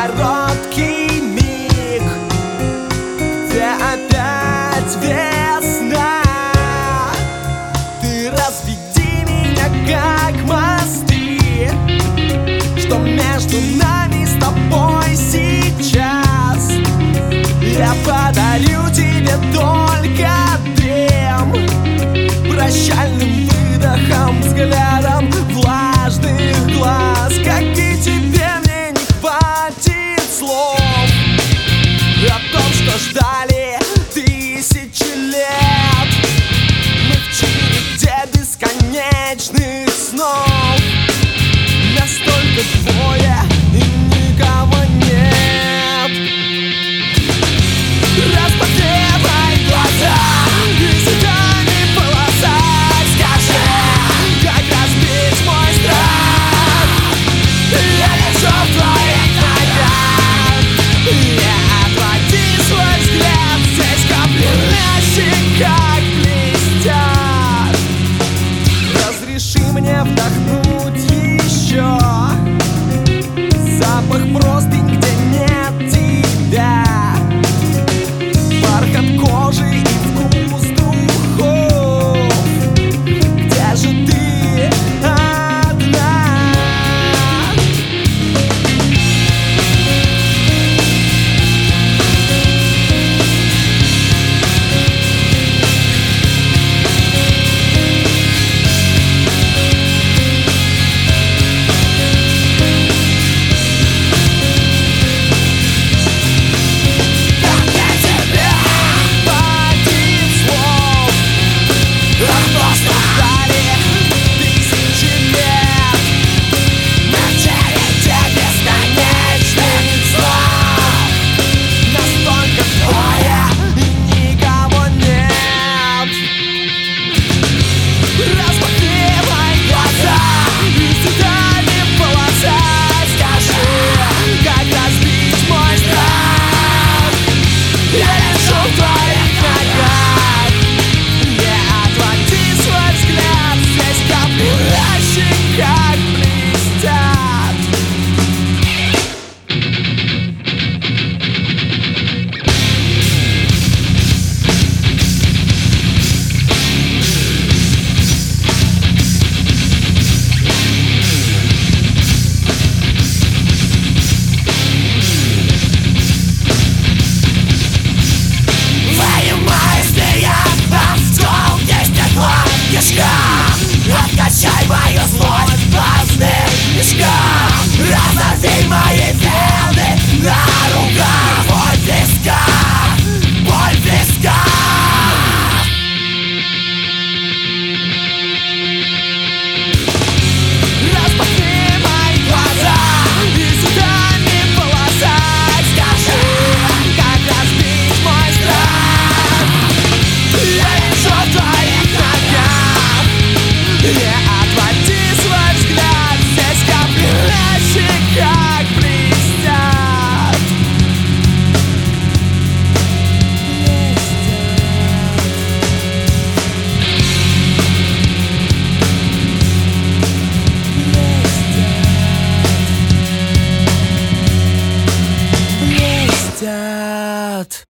короткий миг, где опять весна. Ты разведи меня, как мосты, что между нами с тобой сейчас. Я подарю тебе только дым, прощальным выдохом, взглядом влажных глаз. Как и тебе, мне не хватит слов о том, что ждали тысячи лет. Мы в череде бесконечных снов, настолько двое и никого нет. Распахивай глаза, и цветами полоса. Скажи, как разбить мой страх. Я лечу в твоих ногах. Не отводи свой взгляд, здесь капли на щеках блестят. Разреши мне вдохнуть еще запах простынь, где нет тебя, бархат кожи и вкус духов. Где же ты одна? Откачай мою злость в глазных мешках, разорви мои вены на руках. Боль в висках, боль в висках. Распахни мои глаза, и цветами полоса. Скажи, как разбить мой страх. Я лечу в твоих ногах. Не отводи свой взгляд, здесь капли на щеках блестят. Блестят.